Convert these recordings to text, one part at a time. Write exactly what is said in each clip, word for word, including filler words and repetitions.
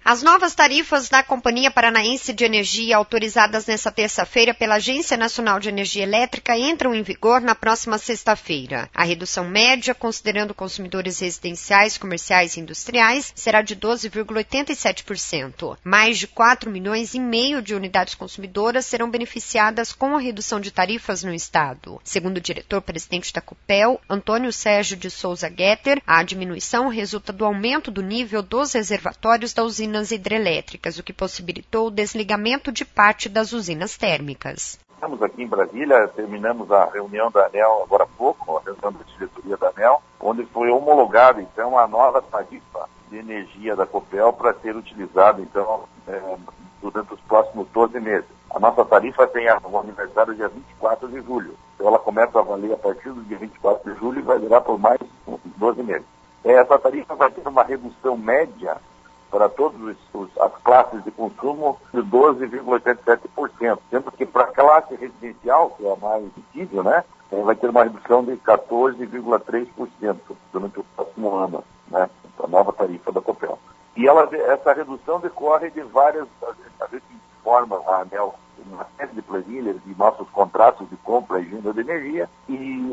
As novas tarifas da Companhia Paranaense de Energia, autorizadas nesta terça-feira pela Agência Nacional de Energia Elétrica, entram em vigor na próxima sexta-feira. A redução média, considerando consumidores residenciais, comerciais e industriais, será de doze vírgula oitenta e sete por cento. Mais de quatro milhões e meio de unidades consumidoras serão beneficiadas com a redução de tarifas no Estado. Segundo o diretor-presidente da Copel, Antônio Sérgio de Souza Guetter, a diminuição resulta do aumento do nível dos reservatórios da usina hidrelétricas, o que possibilitou o desligamento de parte das usinas térmicas. Estamos aqui em Brasília, terminamos a reunião da ANEEL agora há pouco, a reunião da diretoria da ANEEL, onde foi homologada então a nova tarifa de energia da Copel para ser utilizada então é, durante os próximos doze meses. A nossa tarifa tem o aniversário dia vinte e quatro de julho, então ela começa a valer a partir do dia vinte e quatro de julho e vai durar por mais doze meses. Essa tarifa vai ter uma redução média para todas as classes de consumo de doze vírgula oitenta e sete por cento, sendo que para a classe residencial, que é a mais visível, né, vai ter uma redução de quatorze vírgula três por cento durante o próximo ano, né, a nova tarifa da Copel. E ela, essa redução decorre de várias, a gente informa a ANEEL uma série de planilhas de nossos contratos de compra e venda de energia e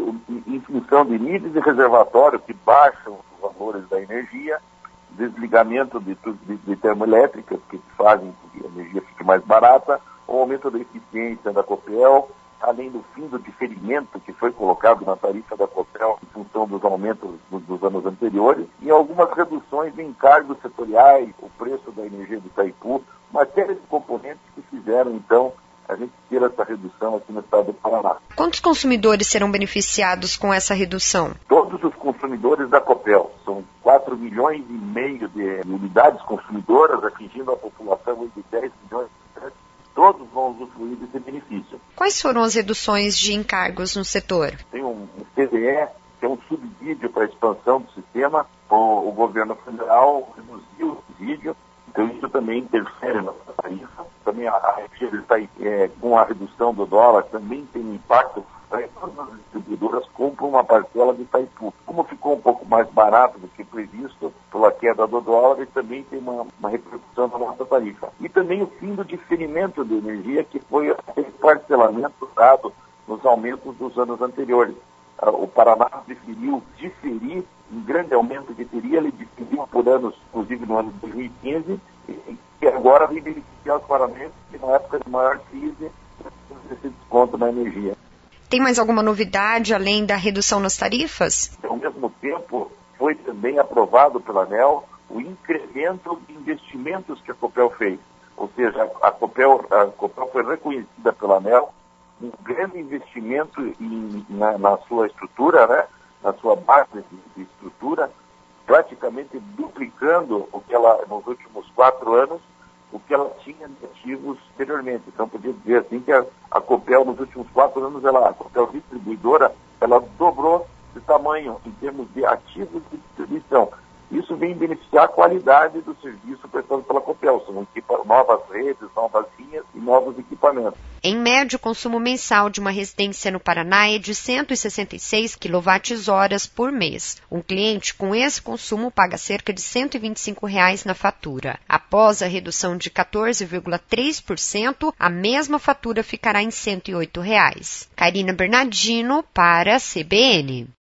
em função de níveis de reservatório que baixam os valores da energia, desligamento de, de, de termoelétricas que fazem com que a energia fique mais barata, o aumento da eficiência da Copel, além do fim do diferimento que foi colocado na tarifa da Copel em função dos aumentos dos, dos anos anteriores, e algumas reduções de encargos setoriais, o preço da energia do Itaipu, uma série de componentes que fizeram, então, a gente ter essa redução aqui no estado do Paraná. Quantos consumidores serão beneficiados com essa redução? Todos os consumidores da Copel. São quatro milhões e meio de unidades consumidoras, atingindo a população de dez milhões de habitantes. Todos vão usufruir desse benefício. Quais foram as reduções de encargos no setor? Tem um C D E, que é um subsídio para a expansão do sistema. O, o governo federal reduziu o subsídio. Então isso também interfere na tarifa. Também a, a está é, com a redução do dólar também tem um impacto. Né? Todas as distribuidoras compram uma parcela de Itaipu. Como ficou um pouco mais barato do que previsto pela queda do dólar, e também tem uma, uma repercussão na nossa tarifa. E também o fim do diferimento de energia, que foi aquele parcelamento dado nos aumentos dos anos anteriores. O Paraná preferiu diferir um grande aumento que teria, ele diferiu por anos, inclusive no ano de dois mil e quinze, e, e agora vem beneficiar os paranaenses que na época de maior crise esse desconto na energia. Tem mais alguma novidade além da redução nas tarifas? Ao mesmo tempo, foi também aprovado pela ANEEL o incremento de investimentos que a Copel fez. Ou seja, a Copel, a Copel foi reconhecida pela ANEEL um grande investimento em, na, na sua estrutura, né? Na sua base de, de estrutura, praticamente duplicando o que ela, nos últimos quatro anos, o que ela tinha de ativos anteriormente. Então, podia dizer assim que a, a Copel, nos últimos quatro anos, ela, a Copel distribuidora, ela dobrou de tamanho em termos de ativos de distribuição. Isso vem beneficiar a qualidade do serviço prestado pela Copel. São novas redes, novas linhas e novos equipamentos. Em média, o consumo mensal de uma residência no Paraná é de cento e sessenta e seis quilowatt-horas por mês. Um cliente com esse consumo paga cerca de cento e vinte e cinco reais na fatura. Após a redução de quatorze vírgula três por cento, a mesma fatura ficará em cento e oito reais. Karina Bernardino para a C B N.